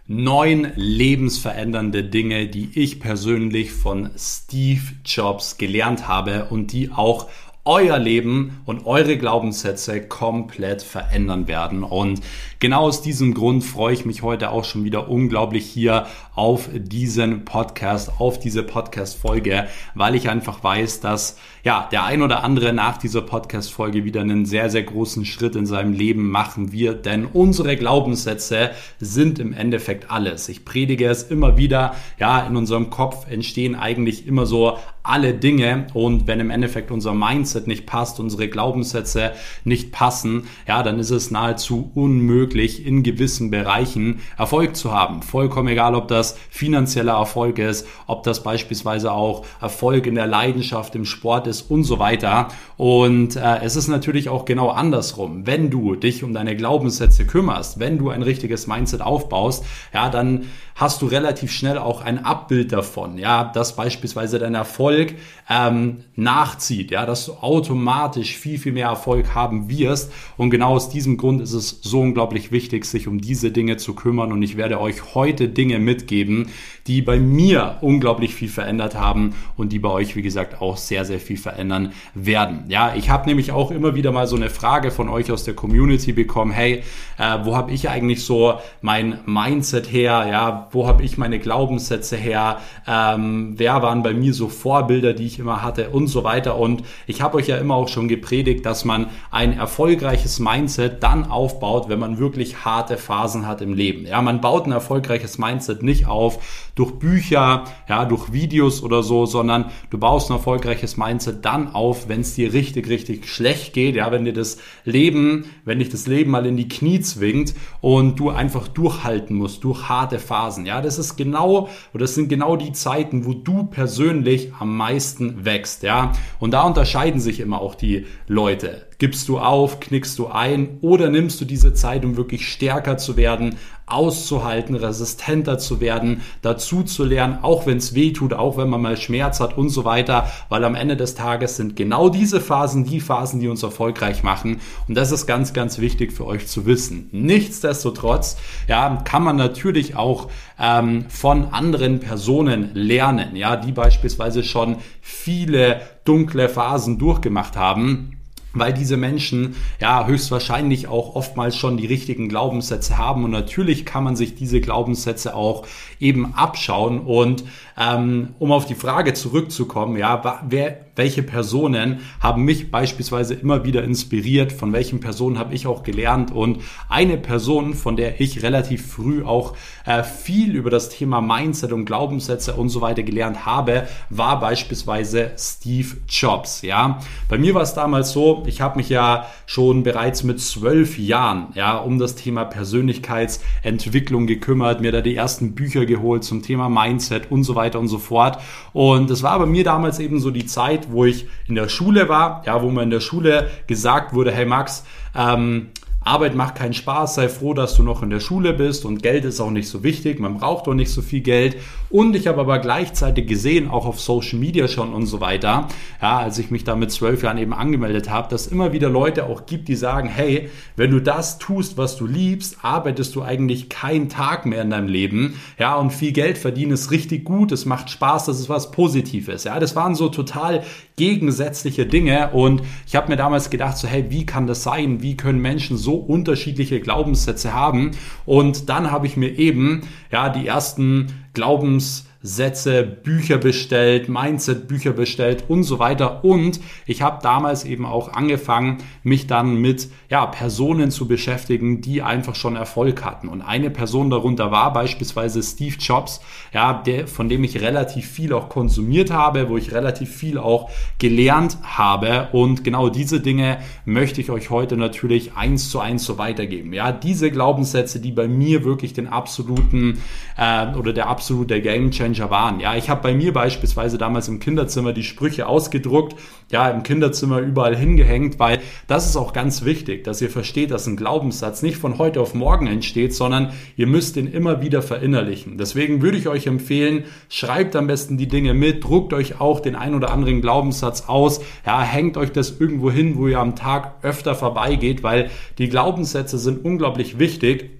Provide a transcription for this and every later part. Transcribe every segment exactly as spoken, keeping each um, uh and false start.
Neun lebensverändernde Dinge, die ich persönlich von Steve Jobs gelernt habe und die auch euer Leben und eure Glaubenssätze komplett verändern werden. Und genau aus diesem Grund freue ich mich heute auch schon wieder unglaublich hier auf diesen Podcast, auf diese Podcast-Folge, weil ich einfach weiß, dass ja der ein oder andere nach dieser Podcast-Folge wieder einen sehr, sehr großen Schritt in seinem Leben machen wird, denn unsere Glaubenssätze sind im Endeffekt alles. Ich predige es immer wieder, ja, in unserem Kopf entstehen eigentlich immer so alle Dinge, und wenn im Endeffekt unser Mindset nicht passt, unsere Glaubenssätze nicht passen, ja, dann ist es nahezu unmöglich, in gewissen Bereichen Erfolg zu haben. Vollkommen egal, ob das finanzieller Erfolg ist, ob das beispielsweise auch Erfolg in der Leidenschaft, im Sport ist und so weiter. Und äh, es ist natürlich auch genau andersrum. Wenn du dich um deine Glaubenssätze kümmerst, wenn du ein richtiges Mindset aufbaust, ja, dann hast du relativ schnell auch ein Abbild davon, ja, dass beispielsweise dein Erfolg ähm, nachzieht, ja, dass du automatisch viel, viel mehr Erfolg haben wirst. Und genau aus diesem Grund ist es so unglaublich wichtig, sich um diese Dinge zu kümmern. Und ich werde euch heute Dinge mitgeben, die bei mir unglaublich viel verändert haben und die bei euch, wie gesagt, auch sehr, sehr viel verändern werden. Ja, ich habe nämlich auch immer wieder mal so eine Frage von euch aus der Community bekommen, hey, äh, wo habe ich eigentlich so mein Mindset her, ja, wo habe ich meine Glaubenssätze her, ähm, wer waren bei mir so Vorbilder, die ich immer hatte und so weiter. Und ich habe euch ja immer auch schon gepredigt, dass man ein erfolgreiches Mindset dann aufbaut, wenn man wirklich harte Phasen hat im Leben. Ja, man baut ein erfolgreiches Mindset nicht auf durch Bücher, ja, durch Videos oder so, sondern du baust ein erfolgreiches Mindset dann auf, wenn es dir richtig, richtig schlecht geht, ja, wenn dir das Leben, wenn dich das Leben mal in die Knie zwingt und du einfach durchhalten musst durch harte Phasen. Ja, das ist genau, oder das sind genau die Zeiten, wo du persönlich am meisten wächst, ja. Und da unterscheiden sich immer auch die Leute. Gibst du auf, knickst du ein oder nimmst du diese Zeit, um wirklich stärker zu werden, auszuhalten, resistenter zu werden, dazu zu lernen, auch wenn es weh tut, auch wenn man mal Schmerz hat und so weiter, weil am Ende des Tages sind genau diese Phasen die Phasen, die uns erfolgreich machen, und das ist ganz, ganz wichtig für euch zu wissen. Nichtsdestotrotz, ja, kann man natürlich auch ähm, von anderen Personen lernen, ja, die beispielsweise schon viele dunkle Phasen durchgemacht haben, weil diese Menschen ja höchstwahrscheinlich auch oftmals schon die richtigen Glaubenssätze haben, und natürlich kann man sich diese Glaubenssätze auch eben abschauen. Und ähm, um auf die Frage zurückzukommen, ja, wer, welche Personen haben mich beispielsweise immer wieder inspiriert, von welchen Personen habe ich auch gelernt, und eine Person, von der ich relativ früh auch äh, viel über das Thema Mindset und Glaubenssätze und so weiter gelernt habe, war beispielsweise Steve Jobs. Ja, bei mir war es damals so, ich habe mich ja schon bereits mit zwölf Jahren ja um das Thema Persönlichkeitsentwicklung gekümmert, mir da die ersten Bücher geholt zum Thema Mindset und so weiter und so fort. Und es war bei mir damals eben so die Zeit, wo ich in der Schule war, ja, wo mir in der Schule gesagt wurde, hey Max, ähm, Arbeit macht keinen Spaß, sei froh, dass du noch in der Schule bist, und Geld ist auch nicht so wichtig, man braucht doch nicht so viel Geld. Und ich habe aber gleichzeitig gesehen, auch auf Social Media schon und so weiter, ja, als ich mich da mit zwölf Jahren eben angemeldet habe, dass es immer wieder Leute auch gibt, die sagen, hey, wenn du das tust, was du liebst, arbeitest du eigentlich keinen Tag mehr in deinem Leben, ja, und viel Geld verdienen ist richtig gut, es macht Spaß, das ist was Positives, ja, das waren so total gegensätzliche Dinge, und ich habe mir damals gedacht, so, hey, wie kann das sein, wie können Menschen so unterschiedliche Glaubenssätze haben? Und dann habe ich mir eben ja die ersten Glaubenssätze, Bücher bestellt, Mindset-Bücher bestellt und so weiter, und ich habe damals eben auch angefangen, mich dann mit ja Personen zu beschäftigen, die einfach schon Erfolg hatten, und eine Person darunter war beispielsweise Steve Jobs, ja, der, von dem ich relativ viel auch konsumiert habe, wo ich relativ viel auch gelernt habe, und genau diese Dinge möchte ich euch heute natürlich eins zu eins so weitergeben. Ja, diese Glaubenssätze, die bei mir wirklich den absoluten äh, oder der absolute Gamechanger waren. Ja, ich habe bei mir beispielsweise damals im Kinderzimmer die Sprüche ausgedruckt, ja, im Kinderzimmer überall hingehängt, weil das ist auch ganz wichtig, dass ihr versteht, dass ein Glaubenssatz nicht von heute auf morgen entsteht, sondern ihr müsst ihn immer wieder verinnerlichen. Deswegen würde ich euch empfehlen, schreibt am besten die Dinge mit, druckt euch auch den ein oder anderen Glaubenssatz aus, ja, hängt euch das irgendwo hin, wo ihr am Tag öfter vorbeigeht, weil die Glaubenssätze sind unglaublich wichtig.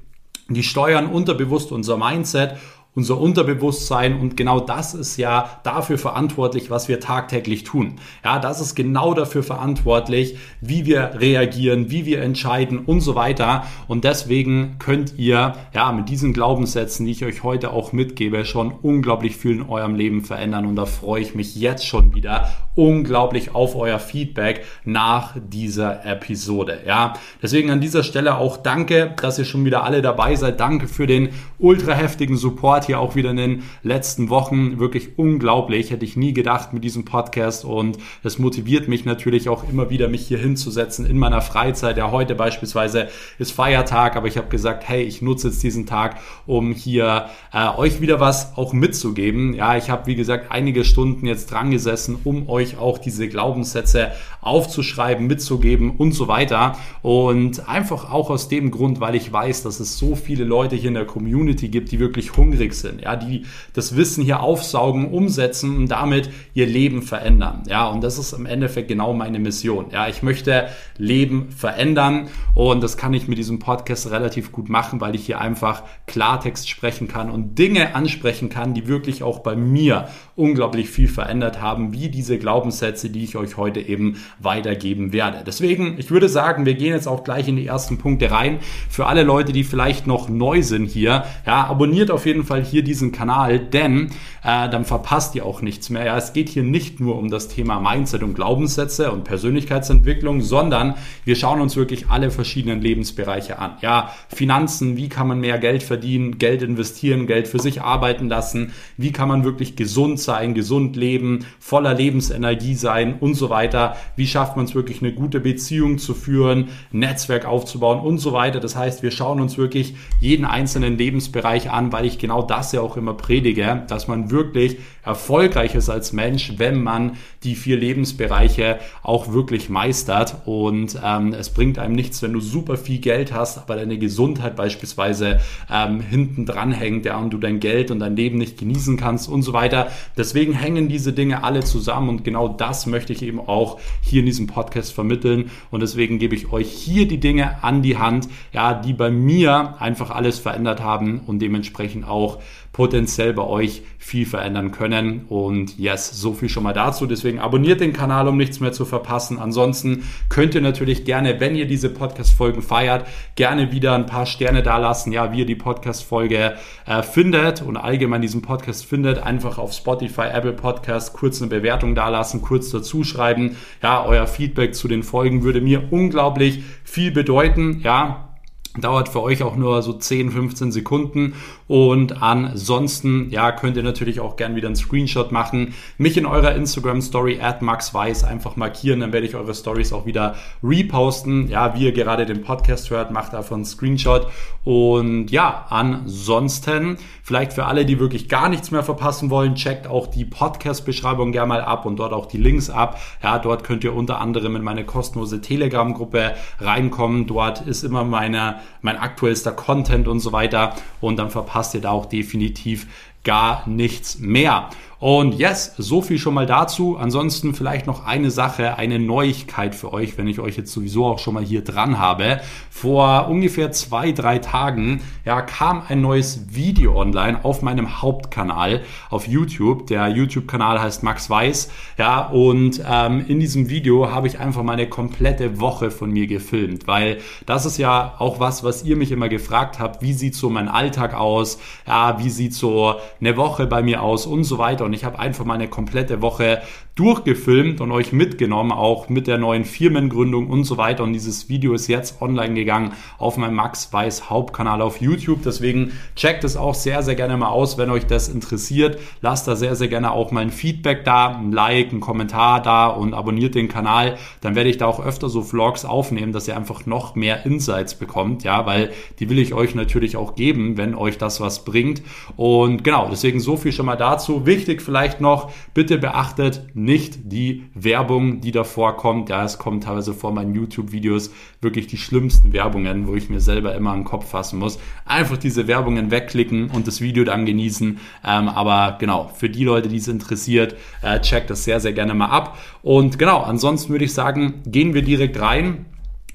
Die steuern unterbewusst unser Mindset, unser Unterbewusstsein, und genau das ist ja dafür verantwortlich, was wir tagtäglich tun. Ja, das ist genau dafür verantwortlich, wie wir reagieren, wie wir entscheiden und so weiter. Und deswegen könnt ihr ja mit diesen Glaubenssätzen, die ich euch heute auch mitgebe, schon unglaublich viel in eurem Leben verändern. Und da freue ich mich jetzt schon wieder unglaublich auf euer Feedback nach dieser Episode. Ja, deswegen an dieser Stelle auch danke, dass ihr schon wieder alle dabei seid. Danke für den ultra heftigen Support hier auch wieder in den letzten Wochen. Wirklich unglaublich. Hätte ich nie gedacht mit diesem Podcast, und das motiviert mich natürlich auch immer wieder, mich hier hinzusetzen in meiner Freizeit. Ja, heute beispielsweise ist Feiertag, aber ich habe gesagt, hey, ich nutze jetzt diesen Tag, um hier äh, euch wieder was auch mitzugeben. Ja, ich habe, wie gesagt, einige Stunden jetzt dran gesessen, um euch auch diese Glaubenssätze aufzuschreiben, mitzugeben und so weiter. Und einfach auch aus dem Grund, weil ich weiß, dass es so viele Leute hier in der Community gibt, die wirklich hungrig sind, ja, die das Wissen hier aufsaugen, umsetzen und damit ihr Leben verändern. Ja, und das ist im Endeffekt genau meine Mission. Ja, ich möchte Leben verändern, und das kann ich mit diesem Podcast relativ gut machen, weil ich hier einfach Klartext sprechen kann und Dinge ansprechen kann, die wirklich auch bei mir unglaublich viel verändert haben, wie diese Glaubenssätze, die ich euch heute eben weitergeben werde. Deswegen, ich würde sagen, wir gehen jetzt auch gleich in die ersten Punkte rein. Für alle Leute, die vielleicht noch neu sind hier, ja, abonniert auf jeden Fall hier diesen Kanal, denn äh, dann verpasst ihr auch nichts mehr. Ja, es geht hier nicht nur um das Thema Mindset und Glaubenssätze und Persönlichkeitsentwicklung, sondern wir schauen uns wirklich alle verschiedenen Lebensbereiche an. Ja, Finanzen, wie kann man mehr Geld verdienen, Geld investieren, Geld für sich arbeiten lassen, wie kann man wirklich gesund sein, gesund leben, voller Lebensenergie sein und so weiter. Wie schafft man es wirklich, eine gute Beziehung zu führen, Netzwerk aufzubauen und so weiter. Das heißt, wir schauen uns wirklich jeden einzelnen Lebensbereich an, weil ich genau das ja auch immer predige, dass man wirklich erfolgreich ist als Mensch, wenn man die vier Lebensbereiche auch wirklich meistert. Und ähm, es bringt einem nichts, wenn du super viel Geld hast, aber deine Gesundheit beispielsweise ähm, hinten dran hängt, ja, und du dein Geld und dein Leben nicht genießen kannst und so weiter. Deswegen hängen diese Dinge alle zusammen, und genau das möchte ich eben auch hier in diesem Podcast vermitteln. Und deswegen gebe ich euch hier die Dinge an die Hand, ja, die bei mir einfach alles verändert haben und dementsprechend auch potenziell bei euch viel verändern können. Und yes, so viel schon mal dazu. Deswegen abonniert den Kanal, um nichts mehr zu verpassen. Ansonsten könnt ihr natürlich gerne, wenn ihr diese Podcast-Folgen feiert, gerne wieder ein paar Sterne dalassen, ja, wie ihr die Podcast-Folge äh, findet und allgemein diesen Podcast findet. Einfach auf Spotify, Apple Podcast kurz eine Bewertung dalassen, kurz dazu schreiben. Ja, euer Feedback zu den Folgen würde mir unglaublich viel bedeuten, ja. Dauert für euch auch nur so zehn, fünfzehn Sekunden, und ansonsten, ja, könnt ihr natürlich auch gern wieder einen Screenshot machen, mich in eurer Instagram-Story at maxweiss einfach markieren, dann werde ich eure Stories auch wieder reposten, ja, wie ihr gerade den Podcast hört, macht einfach einen Screenshot. Und ja, ansonsten, vielleicht für alle, die wirklich gar nichts mehr verpassen wollen, checkt auch die Podcast-Beschreibung gerne mal ab und dort auch die Links ab. Ja, dort könnt ihr unter anderem in meine kostenlose Telegram-Gruppe reinkommen, dort ist immer meine mein aktuellster Content und so weiter, und dann verpasst ihr da auch definitiv gar nichts mehr. Und yes, so viel schon mal dazu. Ansonsten vielleicht noch eine Sache, eine Neuigkeit für euch, wenn ich euch jetzt sowieso auch schon mal hier dran habe. Vor ungefähr zwei, drei Tagen ja, kam ein neues Video online auf meinem Hauptkanal auf YouTube. Der YouTube-Kanal heißt Max Weiss. Ja, und ähm, in diesem Video habe ich einfach mal eine komplette Woche von mir gefilmt, weil das ist ja auch was, was ihr mich immer gefragt habt. Wie sieht so mein Alltag aus? Ja, wie sieht so eine Woche bei mir aus und so weiter. Und ich habe einfach mal eine komplette Woche durchgefilmt und euch mitgenommen, auch mit der neuen Firmengründung und so weiter. Und dieses Video ist jetzt online gegangen auf meinem Max Weiss Hauptkanal auf YouTube. Deswegen checkt es auch sehr, sehr gerne mal aus, wenn euch das interessiert. Lasst da sehr, sehr gerne auch mal ein Feedback da, ein Like, ein Kommentar da und abonniert den Kanal. Dann werde ich da auch öfter so Vlogs aufnehmen, dass ihr einfach noch mehr Insights bekommt, ja, weil die will ich euch natürlich auch geben, wenn euch das was bringt. Und genau, deswegen so viel schon mal dazu. Wichtig vielleicht noch, bitte beachtet nicht die Werbung, die davor kommt. Ja, es kommen teilweise vor meinen YouTube-Videos wirklich die schlimmsten Werbungen, wo ich mir selber immer an den Kopf fassen muss. Einfach diese Werbungen wegklicken und das Video dann genießen. Ähm, aber genau, für die Leute, die es interessiert, äh, checkt das sehr, sehr gerne mal ab. Und genau, ansonsten würde ich sagen, gehen wir direkt rein.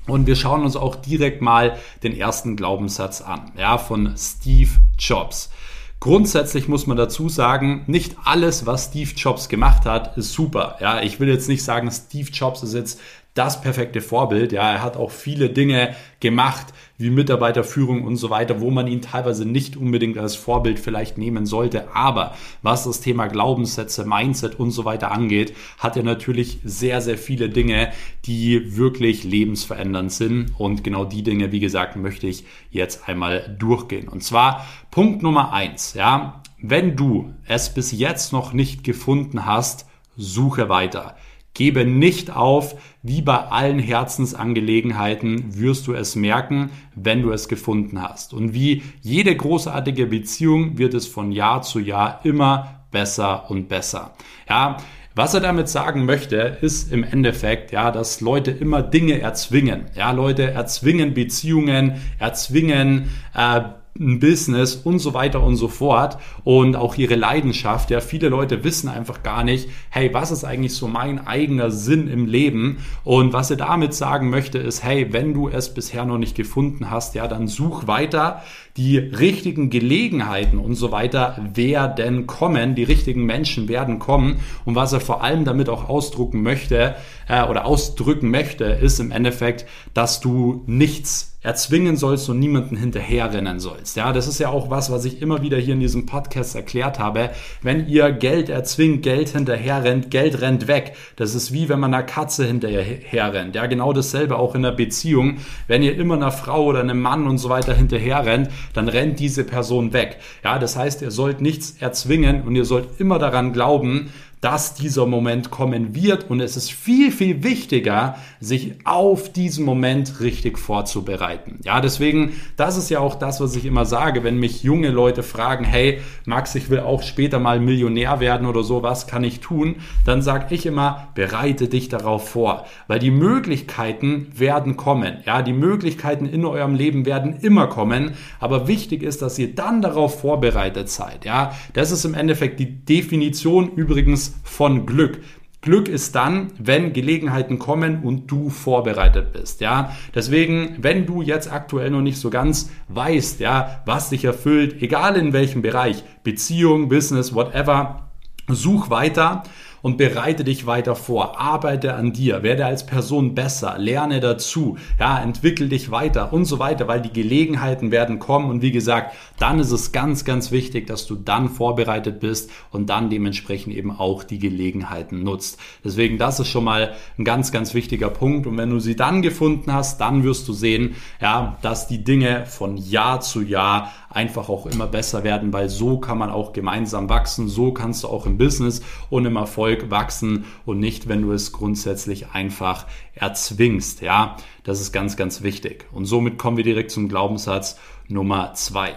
Und wir schauen uns auch direkt mal den ersten Glaubenssatz an, ja, von Steve Jobs. Grundsätzlich muss man dazu sagen, nicht alles, was Steve Jobs gemacht hat, ist super. Ja, ich will jetzt nicht sagen, Steve Jobs ist jetzt das perfekte Vorbild. Ja, er hat auch viele Dinge gemacht, wie Mitarbeiterführung und so weiter, wo man ihn teilweise nicht unbedingt als Vorbild vielleicht nehmen sollte. Aber was das Thema Glaubenssätze, Mindset und so weiter angeht, hat er natürlich sehr, sehr viele Dinge, die wirklich lebensverändernd sind. Und genau die Dinge, wie gesagt, möchte ich jetzt einmal durchgehen. Und zwar Punkt Nummer eins, ja, wenn du es bis jetzt noch nicht gefunden hast, suche weiter. Gebe nicht auf, wie bei allen Herzensangelegenheiten wirst du es merken, wenn du es gefunden hast. Und wie jede großartige Beziehung wird es von Jahr zu Jahr immer besser und besser. Ja, was er damit sagen möchte, ist im Endeffekt, ja, dass Leute immer Dinge erzwingen. Ja, Leute erzwingen Beziehungen, erzwingen äh, ein Business und so weiter und so fort und auch ihre Leidenschaft. Ja, viele Leute wissen einfach gar nicht, hey, was ist eigentlich so mein eigener Sinn im Leben? Und was er damit sagen möchte ist, hey, wenn du es bisher noch nicht gefunden hast, ja, dann such weiter. Die richtigen Gelegenheiten und so weiter werden kommen, die richtigen Menschen werden kommen. Und was er vor allem damit auch ausdrucken möchte äh, oder ausdrücken möchte, ist im Endeffekt, dass du nichts erzwingen sollst und niemanden hinterherrennen sollst. Ja, das ist ja auch was, was ich immer wieder hier in diesem Podcast erklärt habe. Wenn ihr Geld erzwingt, Geld hinterher rennt, Geld rennt weg. Das ist wie wenn man einer Katze hinterher rennt. Ja, genau dasselbe auch in einer Beziehung. Wenn ihr immer einer Frau oder einem Mann und so weiter hinterher rennt, dann rennt diese Person weg. Ja, das heißt, ihr sollt nichts erzwingen und ihr sollt immer daran glauben, dass dieser Moment kommen wird, und es ist viel, viel wichtiger, sich auf diesen Moment richtig vorzubereiten. Ja, deswegen, das ist ja auch das, was ich immer sage, wenn mich junge Leute fragen, hey, Max, ich will auch später mal Millionär werden oder so, was kann ich tun? Dann sage ich immer, bereite dich darauf vor, weil die Möglichkeiten werden kommen. Ja, die Möglichkeiten in eurem Leben werden immer kommen, aber wichtig ist, dass ihr dann darauf vorbereitet seid. Ja, das ist im Endeffekt die Definition übrigens von Glück. Glück ist dann, wenn Gelegenheiten kommen und du vorbereitet bist, ja. Deswegen, wenn du jetzt aktuell noch nicht so ganz weißt, ja, was dich erfüllt, egal in welchem Bereich, Beziehung, Business, whatever, such weiter und bereite dich weiter vor. Arbeite an dir, werde als Person besser, lerne dazu, ja, entwickel dich weiter und so weiter, weil die Gelegenheiten werden kommen, und wie gesagt, dann ist es ganz, ganz wichtig, dass du dann vorbereitet bist und dann dementsprechend eben auch die Gelegenheiten nutzt. Deswegen, das ist schon mal ein ganz, ganz wichtiger Punkt, und wenn du sie dann gefunden hast, dann wirst du sehen, ja, dass die Dinge von Jahr zu Jahr einfach auch immer besser werden, weil so kann man auch gemeinsam wachsen, so kannst du auch im Business und im Erfolg wachsen und nicht, wenn du es grundsätzlich einfach erzwingst. Ja, das ist ganz, ganz wichtig. Und somit kommen wir direkt zum Glaubenssatz Nummer zwei.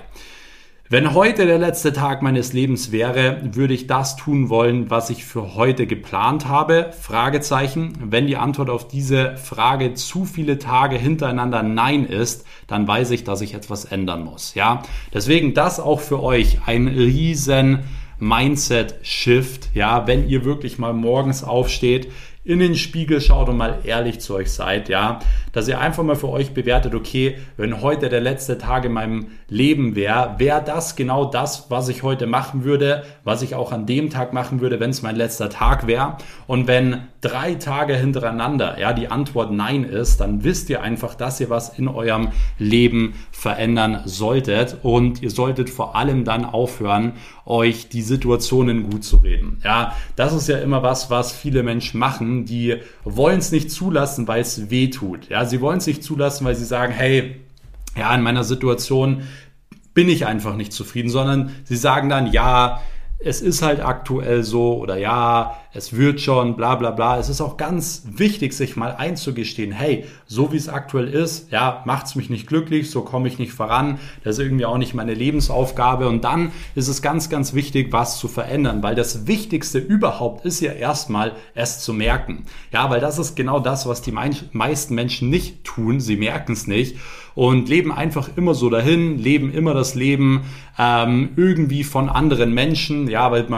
Wenn heute der letzte Tag meines Lebens wäre, würde ich das tun wollen, was ich für heute geplant habe? Fragezeichen. Wenn die Antwort auf diese Frage zu viele Tage hintereinander Nein ist, dann weiß ich, dass ich etwas ändern muss. Ja, deswegen das auch für euch ein riesen Mindset-Shift. Ja, wenn ihr wirklich mal morgens aufsteht, in den Spiegel schaut und mal ehrlich zu euch seid, ja, dass ihr einfach mal für euch bewertet, okay, wenn heute der letzte Tag in meinem Leben wäre, wäre das genau das, was ich heute machen würde, was ich auch an dem Tag machen würde, wenn es mein letzter Tag wäre. Und wenn drei Tage hintereinander, ja, die Antwort Nein ist, dann wisst ihr einfach, dass ihr was in eurem Leben verändern solltet, und ihr solltet vor allem dann aufhören, euch die Situationen gut zu reden. Ja, das ist ja immer was, was viele Menschen machen. Die wollen es nicht zulassen, weil es weh tut. Ja, sie wollen es nicht zulassen, weil sie sagen, hey, ja, in meiner Situation bin ich einfach nicht zufrieden, sondern sie sagen dann, ja, es ist halt aktuell so, oder ja, es wird schon, bla bla bla. Es ist auch ganz wichtig, sich mal einzugestehen, hey, so wie es aktuell ist, ja, macht's mich nicht glücklich, so komme ich nicht voran, das ist irgendwie auch nicht meine Lebensaufgabe, und dann ist es ganz, ganz wichtig, was zu verändern, weil das Wichtigste überhaupt ist ja erstmal, es zu merken. Ja, weil das ist genau das, was die meisten Menschen nicht tun, sie merken es nicht und leben einfach immer so dahin, leben immer das Leben ähm, irgendwie von anderen Menschen, ja, weil man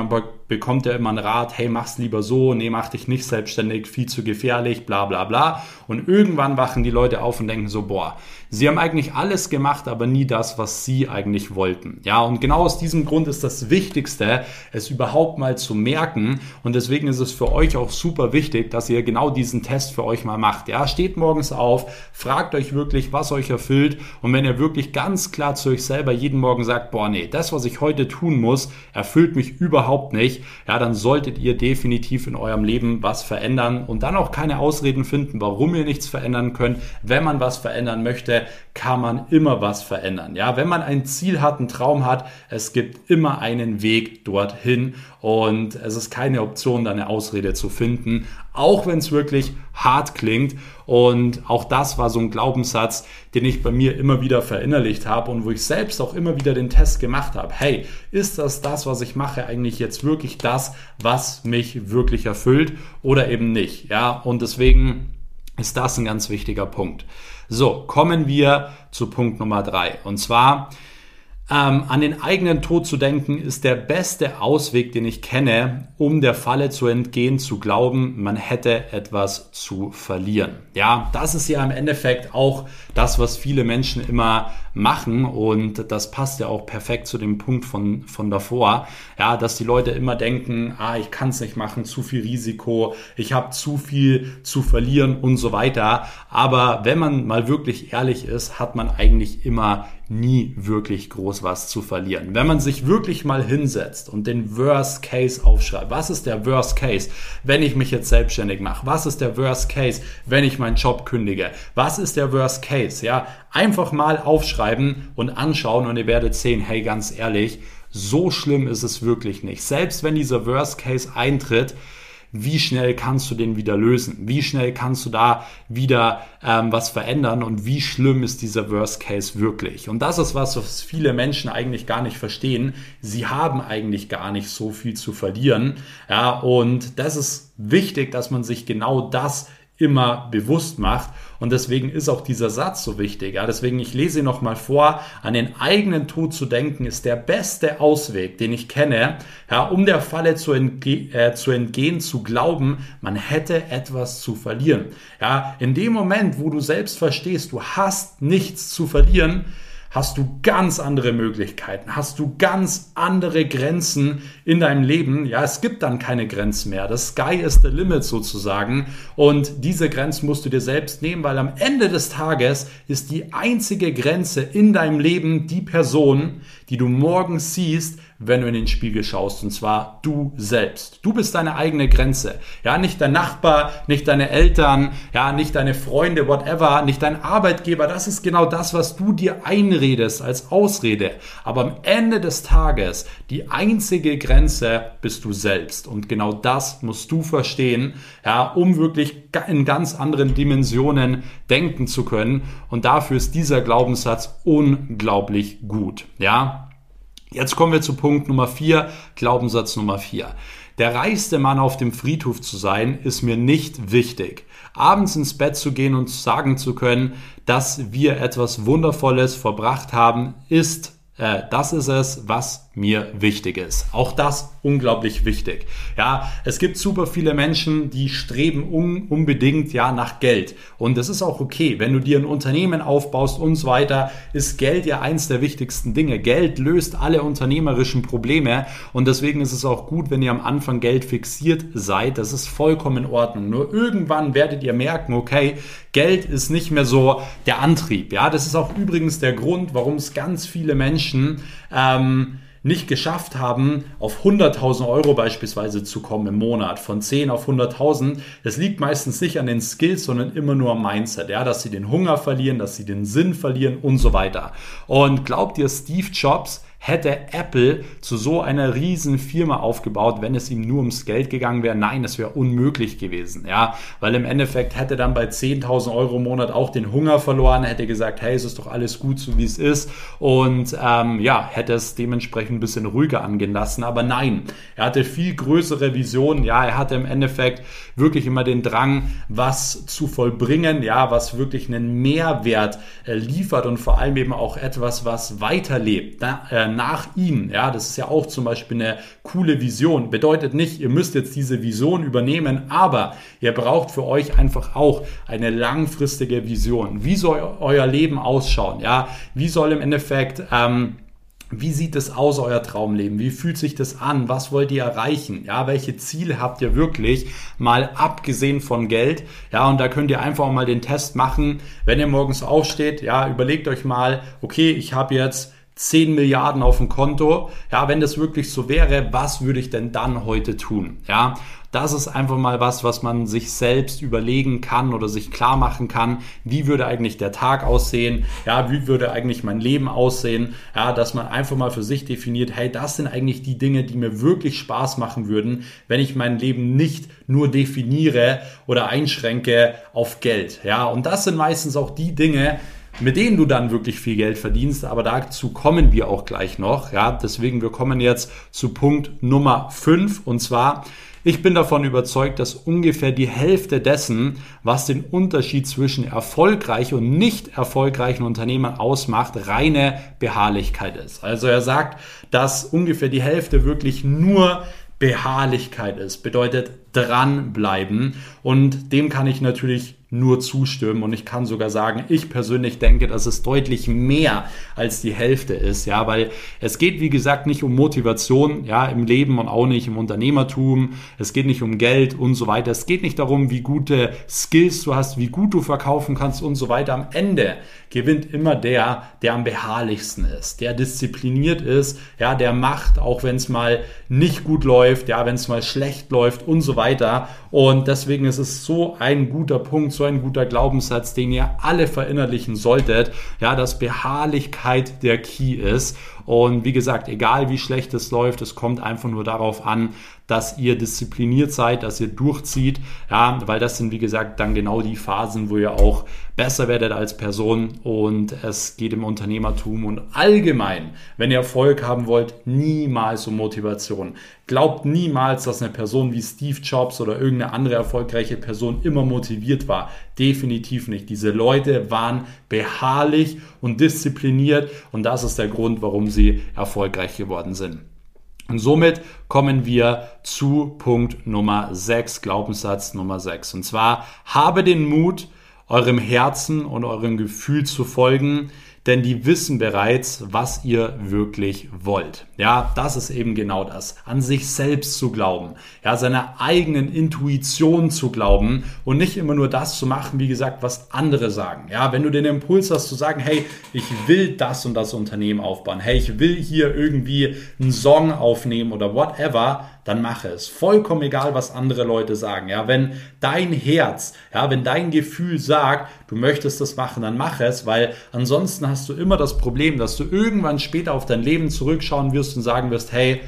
bekommt er immer einen Rat, hey, mach's lieber so, nee, mach dich nicht selbstständig, viel zu gefährlich, bla bla bla. Und irgendwann wachen die Leute auf und denken so, boah, sie haben eigentlich alles gemacht, aber nie das, was sie eigentlich wollten. Ja, und genau aus diesem Grund ist das Wichtigste, es überhaupt mal zu merken. Und deswegen ist es für euch auch super wichtig, dass ihr genau diesen Test für euch mal macht. Ja, steht morgens auf, fragt euch wirklich, was euch erfüllt. Und wenn ihr wirklich ganz klar zu euch selber jeden Morgen sagt, boah, nee, das, was ich heute tun muss, erfüllt mich überhaupt nicht, ja, dann solltet ihr definitiv in eurem Leben was verändern und dann auch keine Ausreden finden, warum ihr nichts verändern könnt. Wenn man was verändern möchte, kann man immer was verändern. Ja, wenn man ein Ziel hat, einen Traum hat, es gibt immer einen Weg dorthin und es ist keine Option, da eine Ausrede zu finden, auch wenn es wirklich hart klingt. Und auch das war so ein Glaubenssatz, den ich bei mir immer wieder verinnerlicht habe und wo ich selbst auch immer wieder den Test gemacht habe. Hey, ist das das, was ich mache, eigentlich jetzt wirklich das, was mich wirklich erfüllt oder eben nicht? Ja, und deswegen ist das ein ganz wichtiger Punkt. So, kommen wir zu Punkt Nummer drei. Und zwar, ähm, an den eigenen Tod zu denken, ist der beste Ausweg, den ich kenne, um der Falle zu entgehen, zu glauben, man hätte etwas zu verlieren. Ja, das ist ja im Endeffekt auch das, was viele Menschen immer machen und das passt ja auch perfekt zu dem Punkt von, von davor, ja, dass die Leute immer denken, ah, ich kann es nicht machen, zu viel Risiko, ich habe zu viel zu verlieren und so weiter. Aber wenn man mal wirklich ehrlich ist, hat man eigentlich immer nie wirklich groß was zu verlieren. Wenn man sich wirklich mal hinsetzt und den Worst Case aufschreibt, was ist der Worst Case, wenn ich mich jetzt selbstständig mache? Was ist der Worst Case, wenn ich meinen Job kündige? Was ist der Worst Case? Ja, einfach mal aufschreiben und anschauen und ihr werdet sehen, hey, ganz ehrlich, so schlimm ist es wirklich nicht. Selbst wenn dieser Worst Case eintritt, wie schnell kannst du den wieder lösen? Wie schnell kannst du da wieder ähm, was verändern? Und wie schlimm ist dieser Worst Case wirklich? Und das ist was, was viele Menschen eigentlich gar nicht verstehen. Sie haben eigentlich gar nicht so viel zu verlieren. Ja, und das ist wichtig, dass man sich genau das immer bewusst macht und deswegen ist auch dieser Satz so wichtig. Ja, deswegen, ich lese ihn nochmal vor, an den eigenen Tod zu denken ist der beste Ausweg, den ich kenne, ja, um der Falle zu, entge- äh, zu entgehen, zu glauben, man hätte etwas zu verlieren. Ja, in dem Moment, wo du selbst verstehst, du hast nichts zu verlieren, hast du ganz andere Möglichkeiten, hast du ganz andere Grenzen in deinem Leben. Ja, es gibt dann keine Grenzen mehr. Das Sky is the limit sozusagen. Und diese Grenzen musst du dir selbst nehmen, weil am Ende des Tages ist die einzige Grenze in deinem Leben die Person, die du morgens siehst, wenn du in den Spiegel schaust, und zwar du selbst. Du bist deine eigene Grenze. Ja, nicht dein Nachbar, nicht deine Eltern, ja, nicht deine Freunde, whatever, nicht dein Arbeitgeber. Das ist genau das, was du dir einredest als Ausrede. Aber am Ende des Tages, die einzige Grenze bist du selbst. Und genau das musst du verstehen, ja, um wirklich in ganz anderen Dimensionen denken zu können. Und dafür ist dieser Glaubenssatz unglaublich gut. Ja. Jetzt kommen wir zu Punkt Nummer vier, Glaubenssatz Nummer vier. Der reichste Mann auf dem Friedhof zu sein, ist mir nicht wichtig. Abends ins Bett zu gehen und sagen zu können, dass wir etwas Wundervolles verbracht haben, ist, äh, das ist es, was mir wichtig ist. Auch das unglaublich wichtig. Ja, es gibt super viele Menschen, die streben un- unbedingt ja nach Geld. Und das ist auch okay. Wenn du dir ein Unternehmen aufbaust und so weiter, ist Geld ja eins der wichtigsten Dinge. Geld löst alle unternehmerischen Probleme und deswegen ist es auch gut, wenn ihr am Anfang Geld fixiert seid. Das ist vollkommen in Ordnung. Nur irgendwann werdet ihr merken, okay, Geld ist nicht mehr so der Antrieb. Ja, das ist auch übrigens der Grund, warum es ganz viele Menschen ähm, nicht geschafft haben, auf hunderttausend Euro beispielsweise zu kommen im Monat, von zehn auf hunderttausend. Das liegt meistens nicht an den Skills, sondern immer nur am Mindset, ja, dass sie den Hunger verlieren, dass sie den Sinn verlieren und so weiter. Und glaubt ihr, Steve Jobs hätte Apple zu so einer riesen Firma aufgebaut, wenn es ihm nur ums Geld gegangen wäre? Nein, das wäre unmöglich gewesen, ja, weil im Endeffekt hätte dann bei zehntausend Euro im Monat auch den Hunger verloren, hätte gesagt, hey, es ist doch alles gut, so wie es ist und ähm, ja, hätte es dementsprechend ein bisschen ruhiger angehen lassen, aber nein, er hatte viel größere Visionen, ja, er hatte im Endeffekt wirklich immer den Drang, was zu vollbringen, ja, was wirklich einen Mehrwert äh, liefert und vor allem eben auch etwas, was weiterlebt, na, äh, nach ihm. Ja, das ist ja auch zum Beispiel eine coole Vision. Bedeutet nicht, ihr müsst jetzt diese Vision übernehmen, aber ihr braucht für euch einfach auch eine langfristige Vision. Wie soll euer Leben ausschauen? Ja, wie soll im Endeffekt ähm, Wie sieht es aus, euer Traumleben? Wie fühlt sich das an? Was wollt ihr erreichen? Ja, welche Ziele habt ihr wirklich? Mal abgesehen von Geld. Ja, und da könnt ihr einfach mal den Test machen. Wenn ihr morgens aufsteht, ja, überlegt euch mal, okay, ich habe jetzt zehn Milliarden auf dem Konto. Ja, wenn das wirklich so wäre, was würde ich denn dann heute tun? Ja, das ist einfach mal was, was man sich selbst überlegen kann oder sich klar machen kann. Wie würde eigentlich der Tag aussehen? Ja, wie würde eigentlich mein Leben aussehen? Ja, dass man einfach mal für sich definiert, hey, das sind eigentlich die Dinge, die mir wirklich Spaß machen würden, wenn ich mein Leben nicht nur definiere oder einschränke auf Geld. Ja, und das sind meistens auch die Dinge, mit denen du dann wirklich viel Geld verdienst, aber dazu kommen wir auch gleich noch. Ja, deswegen, wir kommen jetzt zu Punkt Nummer fünf, und zwar, ich bin davon überzeugt, dass ungefähr die Hälfte dessen, was den Unterschied zwischen erfolgreichen und nicht erfolgreichen Unternehmern ausmacht, reine Beharrlichkeit ist. Also er sagt, dass ungefähr die Hälfte wirklich nur Beharrlichkeit ist, bedeutet dranbleiben, und dem kann ich natürlich nur zustimmen, und ich kann sogar sagen, ich persönlich denke, dass es deutlich mehr als die Hälfte ist, ja, weil es geht, wie gesagt, nicht um Motivation, ja, im Leben und auch nicht im Unternehmertum, es geht nicht um Geld und so weiter, es geht nicht darum, wie gute Skills du hast, wie gut du verkaufen kannst und so weiter. Am Ende gewinnt immer der, der am beharrlichsten ist, der diszipliniert ist, ja, der macht, auch wenn es mal nicht gut läuft, ja, wenn es mal schlecht läuft und so weiter. Und deswegen ist es so ein guter Punkt, so ein guter Glaubenssatz, den ihr alle verinnerlichen solltet, ja, dass Beharrlichkeit der Key ist. Und wie gesagt, egal wie schlecht es läuft, es kommt einfach nur darauf an, dass ihr diszipliniert seid, dass ihr durchzieht, ja, weil das sind, wie gesagt, dann genau die Phasen, wo ihr auch besser werdet als Person, und es geht im Unternehmertum und allgemein, wenn ihr Erfolg haben wollt, niemals um Motivation. Glaubt niemals, dass eine Person wie Steve Jobs oder irgendeine andere erfolgreiche Person immer motiviert war. Definitiv nicht. Diese Leute waren beharrlich und diszipliniert, und das ist der Grund, warum sie erfolgreich geworden sind. Und somit kommen wir zu Punkt Nummer sechs, Glaubenssatz Nummer sechs. Und zwar, habe den Mut, eurem Herzen und eurem Gefühl zu folgen, denn die wissen bereits, was ihr wirklich wollt. Ja, das ist eben genau das. An sich selbst zu glauben, ja, seiner eigenen Intuition zu glauben und nicht immer nur das zu machen, wie gesagt, was andere sagen. Ja, wenn du den Impuls hast zu sagen, hey, ich will das und das Unternehmen aufbauen, hey, ich will hier irgendwie einen Song aufnehmen oder whatever, dann mache es. Vollkommen egal, was andere Leute sagen. Ja, wenn dein Herz, ja, wenn dein Gefühl sagt, du möchtest das machen, dann mach es, weil ansonsten hast du immer das Problem, dass du irgendwann später auf dein Leben zurückschauen wirst und sagen wirst, hey,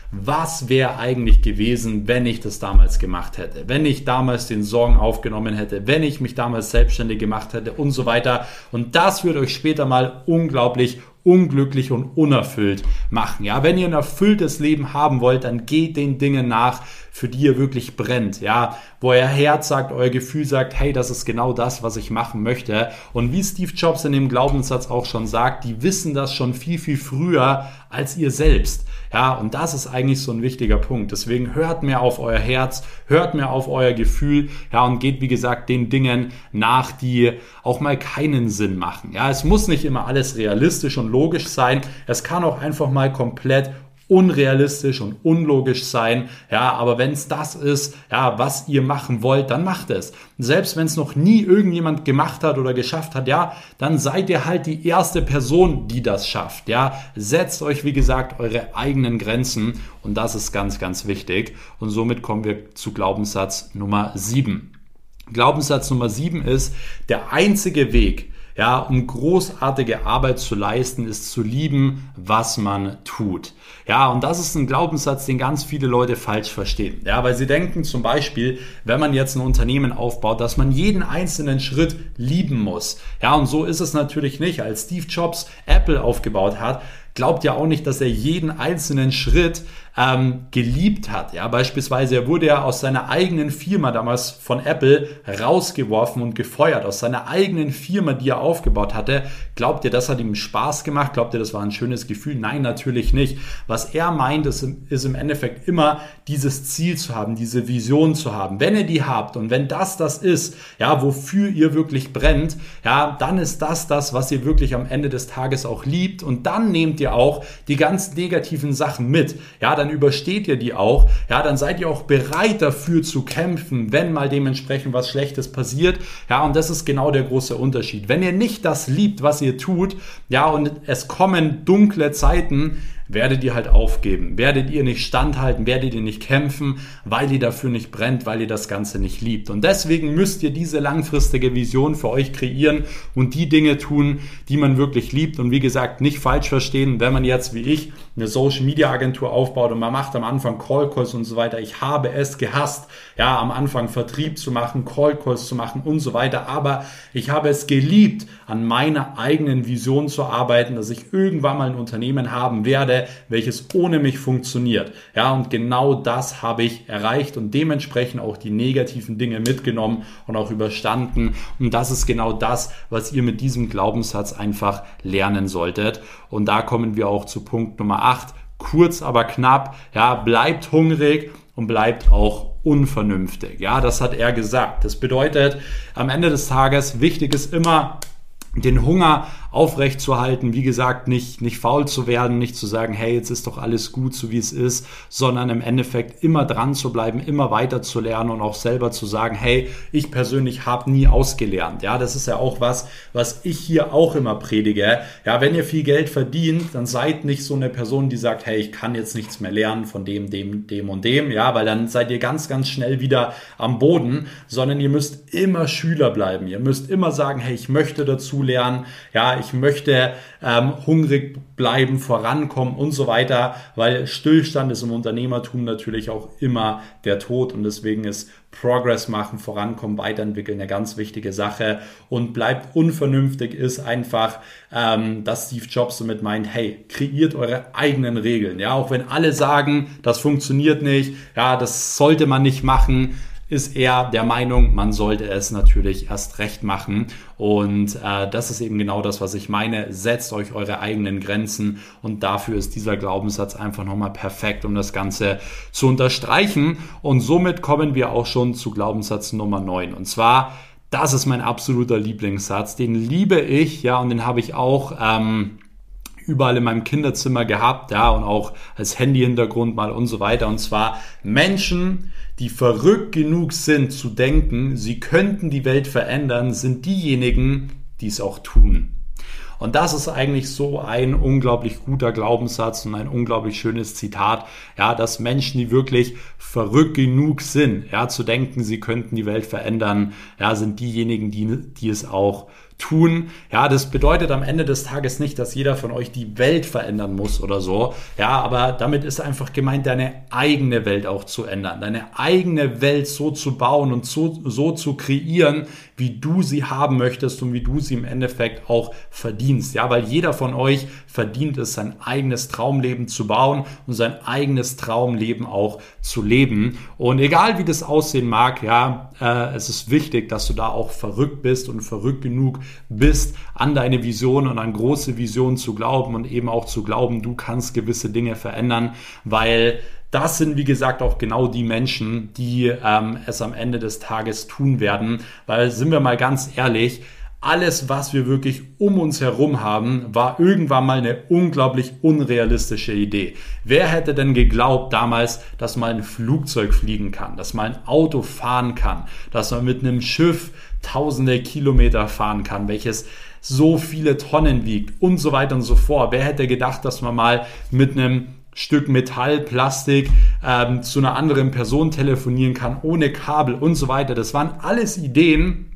was wäre eigentlich gewesen, wenn ich das damals gemacht hätte, wenn ich damals den Song aufgenommen hätte, wenn ich mich damals selbstständig gemacht hätte und so weiter. Und das wird euch später mal unglaublich unglücklich und unerfüllt machen. Ja, wenn ihr ein erfülltes Leben haben wollt, dann geht den Dingen nach, für die ihr wirklich brennt. Ja, wo euer Herz sagt, euer Gefühl sagt, hey, das ist genau das, was ich machen möchte. Und wie Steve Jobs in dem Glaubenssatz auch schon sagt, die wissen das schon viel, viel früher als ihr selbst. Ja, und das ist eigentlich so ein wichtiger Punkt. Deswegen hört mehr auf euer Herz, hört mehr auf euer Gefühl, ja, und geht, wie gesagt, den Dingen nach, die auch mal keinen Sinn machen. Ja, es muss nicht immer alles realistisch und logisch sein. Es kann auch einfach mal komplett unrealistisch und unlogisch sein, ja, aber wenn es das ist, ja, was ihr machen wollt, dann macht es. Und selbst wenn es noch nie irgendjemand gemacht hat oder geschafft hat, ja, dann seid ihr halt die erste Person, die das schafft, ja. Setzt euch, wie gesagt, eure eigenen Grenzen, und das ist ganz, ganz wichtig. Und somit kommen wir zu Glaubenssatz Nummer sieben. Glaubenssatz Nummer sieben ist, der einzige Weg, ja, um großartige Arbeit zu leisten, ist zu lieben, was man tut. Ja, und das ist ein Glaubenssatz, den ganz viele Leute falsch verstehen. Ja, weil sie denken zum Beispiel, wenn man jetzt ein Unternehmen aufbaut, dass man jeden einzelnen Schritt lieben muss. Ja, und so ist es natürlich nicht. Als Steve Jobs Apple aufgebaut hat, glaubt ja auch nicht, dass er jeden einzelnen Schritt ähm, geliebt hat. Ja, beispielsweise, er wurde ja aus seiner eigenen Firma damals von Apple rausgeworfen und gefeuert, aus seiner eigenen Firma, die er aufgebaut hatte. Glaubt ihr, das hat ihm Spaß gemacht? Glaubt ihr, das war ein schönes Gefühl? Nein, natürlich nicht. Was er meint, ist, ist im Endeffekt immer dieses Ziel zu haben, diese Vision zu haben. Wenn ihr die habt und wenn das das ist, ja, wofür ihr wirklich brennt, ja, dann ist das das, was ihr wirklich am Ende des Tages auch liebt, und dann nehmt ihr auch die ganz negativen Sachen mit. Ja, dann übersteht ihr die auch. Ja, dann seid ihr auch bereit dafür zu kämpfen, wenn mal dementsprechend was Schlechtes passiert. Ja, und das ist genau der große Unterschied. Wenn ihr nicht das liebt, was ihr tut, ja, und es kommen dunkle Zeiten, werdet ihr halt aufgeben, werdet ihr nicht standhalten, werdet ihr nicht kämpfen, weil ihr dafür nicht brennt, weil ihr das Ganze nicht liebt. Und deswegen müsst ihr diese langfristige Vision für euch kreieren und die Dinge tun, die man wirklich liebt. Und wie gesagt, nicht falsch verstehen, wenn man jetzt wie ich eine Social Media Agentur aufbaut und man macht am Anfang Call Calls und so weiter. Ich habe es gehasst, ja, am Anfang Vertrieb zu machen, Call Calls zu machen und so weiter. Aber ich habe es geliebt, an meiner eigenen Vision zu arbeiten, dass ich irgendwann mal ein Unternehmen haben werde, welches ohne mich funktioniert. Ja, und genau das habe ich erreicht und dementsprechend auch die negativen Dinge mitgenommen und auch überstanden. Und das ist genau das, was ihr mit diesem Glaubenssatz einfach lernen solltet. Und da kommen wir auch zu Punkt Nummer acht. Kurz, aber knapp. Ja, bleibt hungrig und bleibt auch unvernünftig. Ja, das hat er gesagt. Das bedeutet, am Ende des Tages, wichtig ist immer, den Hunger aufrechtzuerhalten, wie gesagt, nicht, nicht faul zu werden, nicht zu sagen, hey, jetzt ist doch alles gut, so wie es ist, sondern im Endeffekt immer dran zu bleiben, immer weiter zu lernen und auch selber zu sagen, hey, ich persönlich habe nie ausgelernt. Ja, das ist ja auch was, was ich hier auch immer predige. Ja, wenn ihr viel Geld verdient, dann seid nicht so eine Person, die sagt, hey, ich kann jetzt nichts mehr lernen von dem, dem, dem und dem, ja, weil dann seid ihr ganz, ganz schnell wieder am Boden, sondern ihr müsst immer Schüler bleiben. Ihr müsst immer sagen, hey, ich möchte dazu lernen, ja, ich möchte ähm, hungrig bleiben, vorankommen und so weiter, weil Stillstand ist im Unternehmertum natürlich auch immer der Tod, und deswegen ist Progress machen, vorankommen, weiterentwickeln eine ganz wichtige Sache. Und bleibt unvernünftig ist einfach, ähm, dass Steve Jobs damit meint, hey, kreiert eure eigenen Regeln, ja, auch wenn alle sagen, das funktioniert nicht, ja, das sollte man nicht machen, ist er der Meinung, man sollte es natürlich erst recht machen. Und äh, das ist eben genau das, was ich meine. Setzt euch eure eigenen Grenzen, und dafür ist dieser Glaubenssatz einfach nochmal perfekt, um das Ganze zu unterstreichen. Und somit kommen wir auch schon zu Glaubenssatz Nummer neun. Und zwar, das ist mein absoluter Lieblingssatz. Den liebe ich, ja, und den habe ich auch ähm, überall in meinem Kinderzimmer gehabt, ja, und auch als Handyhintergrund mal und so weiter. Und zwar: Menschen, die verrückt genug sind zu denken, sie könnten die Welt verändern, sind diejenigen, die es auch tun. Und das ist eigentlich so ein unglaublich guter Glaubenssatz und ein unglaublich schönes Zitat, ja, dass Menschen, die wirklich verrückt genug sind, ja, zu denken, sie könnten die Welt verändern, ja, sind diejenigen, die, die es auch tun. Ja, das bedeutet am Ende des Tages nicht, dass jeder von euch die Welt verändern muss oder so. Ja, aber damit ist einfach gemeint, deine eigene Welt auch zu ändern, deine eigene Welt so zu bauen und so, so zu kreieren, wie du sie haben möchtest und wie du sie im Endeffekt auch verdienst. Ja, weil jeder von euch verdient es, sein eigenes Traumleben zu bauen und sein eigenes Traumleben auch zu leben. Und egal wie das aussehen mag, ja, äh, es ist wichtig, dass du da auch verrückt bist und verrückt genug bist, an deine Vision und an große Visionen zu glauben und eben auch zu glauben, du kannst gewisse Dinge verändern, weil das sind, wie gesagt, auch genau die Menschen, die ähm, es am Ende des Tages tun werden. Weil, sind wir mal ganz ehrlich, alles, was wir wirklich um uns herum haben, war irgendwann mal eine unglaublich unrealistische Idee. Wer hätte denn geglaubt damals, dass mal ein Flugzeug fliegen kann, dass mal ein Auto fahren kann, dass man mit einem Schiff tausende Kilometer fahren kann, welches so viele Tonnen wiegt und so weiter und so fort. Wer hätte gedacht, dass man mal mit einem Stück Metall, Plastik ähm, zu einer anderen Person telefonieren kann, ohne Kabel und so weiter. Das waren alles Ideen,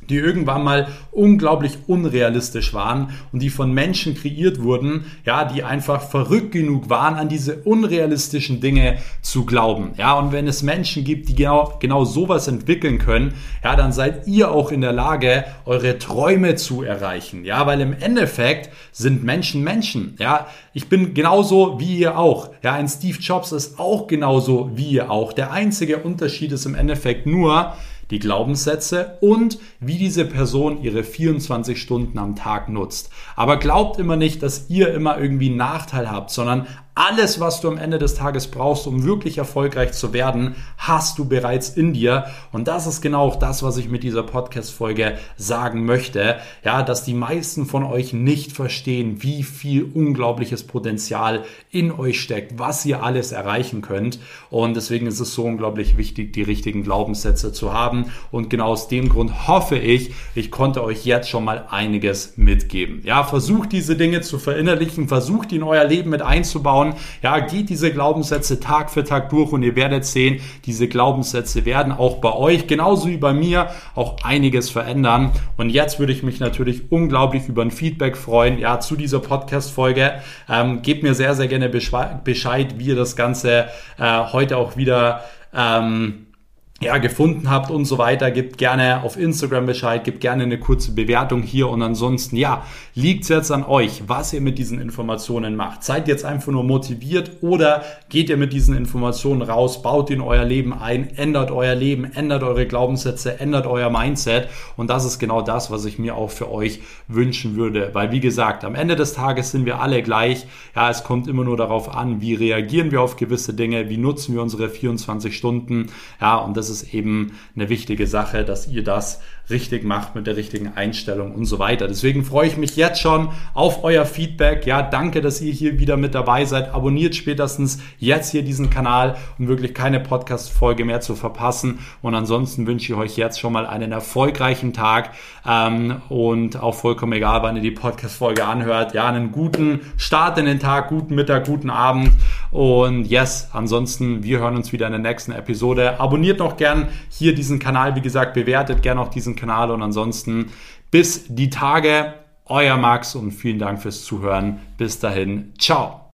die irgendwann mal unglaublich unrealistisch waren und die von Menschen kreiert wurden, ja, die einfach verrückt genug waren, an diese unrealistischen Dinge zu glauben. Ja, und wenn es Menschen gibt, die genau, genau sowas entwickeln können, ja, dann seid ihr auch in der Lage, eure Träume zu erreichen. Ja, weil im Endeffekt sind Menschen Menschen. Ja, ich bin genauso wie ihr auch. Ja, ein Steve Jobs ist auch genauso wie ihr auch. Der einzige Unterschied ist im Endeffekt nur die Glaubenssätze und wie diese Person ihre vierundzwanzig Stunden am Tag nutzt. Aber glaubt immer nicht, dass ihr immer irgendwie einen Nachteil habt, sondern alles, was du am Ende des Tages brauchst, um wirklich erfolgreich zu werden, hast du bereits in dir. Und das ist genau auch das, was ich mit dieser Podcast-Folge sagen möchte. Ja, dass die meisten von euch nicht verstehen, wie viel unglaubliches Potenzial in euch steckt, was ihr alles erreichen könnt. Und deswegen ist es so unglaublich wichtig, die richtigen Glaubenssätze zu haben. Und genau aus dem Grund hoffe ich, ich konnte euch jetzt schon mal einiges mitgeben. Ja, versucht diese Dinge zu verinnerlichen, versucht die in euer Leben mit einzubauen. Ja, geht diese Glaubenssätze Tag für Tag durch und ihr werdet sehen, diese Glaubenssätze werden auch bei euch, genauso wie bei mir, auch einiges verändern. Und jetzt würde ich mich natürlich unglaublich über ein Feedback freuen, ja, zu dieser Podcast-Folge. Ähm, gebt mir sehr, sehr gerne Bescheid, wie ihr das Ganze äh, heute auch wieder ähm, ja, gefunden habt und so weiter. Gebt gerne auf Instagram Bescheid, gebt gerne eine kurze Bewertung hier und ansonsten, ja, liegt es jetzt an euch, was ihr mit diesen Informationen macht. Seid ihr jetzt einfach nur motiviert oder geht ihr mit diesen Informationen raus, baut die in euer Leben ein, ändert euer Leben, ändert eure Glaubenssätze, ändert euer Mindset und das ist genau das, was ich mir auch für euch wünschen würde, weil wie gesagt, am Ende des Tages sind wir alle gleich. Ja, es kommt immer nur darauf an, wie reagieren wir auf gewisse Dinge, wie nutzen wir unsere vierundzwanzig Stunden, ja, und das ist eben eine wichtige Sache, dass ihr das richtig macht mit der richtigen Einstellung und so weiter. Deswegen freue ich mich jetzt schon auf euer Feedback. Ja, danke, dass ihr hier wieder mit dabei seid. Abonniert spätestens jetzt hier diesen Kanal, um wirklich keine Podcast-Folge mehr zu verpassen. Und ansonsten wünsche ich euch jetzt schon mal einen erfolgreichen Tag ähm, und auch vollkommen egal, wann ihr die Podcast-Folge anhört. Ja, einen guten Start in den Tag, guten Mittag, guten Abend und yes, ansonsten, wir hören uns wieder in der nächsten Episode. Abonniert noch gern hier diesen Kanal, wie gesagt, bewertet gern auch diesen Kanal und ansonsten bis die Tage, euer Max und vielen Dank fürs Zuhören. Bis dahin, ciao.